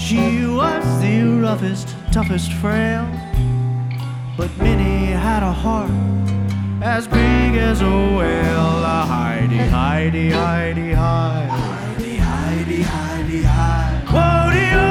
She was the roughest, toughest frail, but Minnie had a heart as big as a whale. Heidi, Heidi, Heidi, Heidi, Heidi, Heidi, Heidi, Heidi. Whoa,